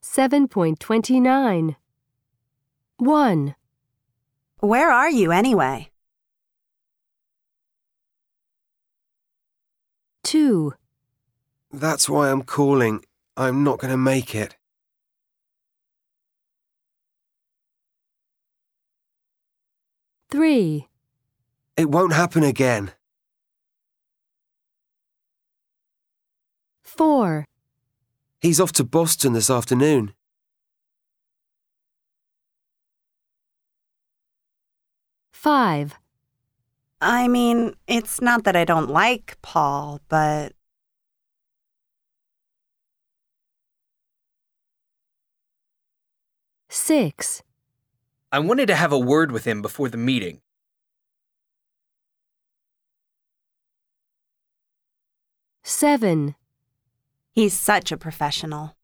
7.29. 1, Where are you anyway? 2, That's why I'm calling. I'm not going to make it. 3, It won't happen again. 4, He's off to Boston this afternoon. 5, I mean, it's not that I don't like Paul, but 6, I wanted to have a word with him before the meeting. 7, he's such a professional.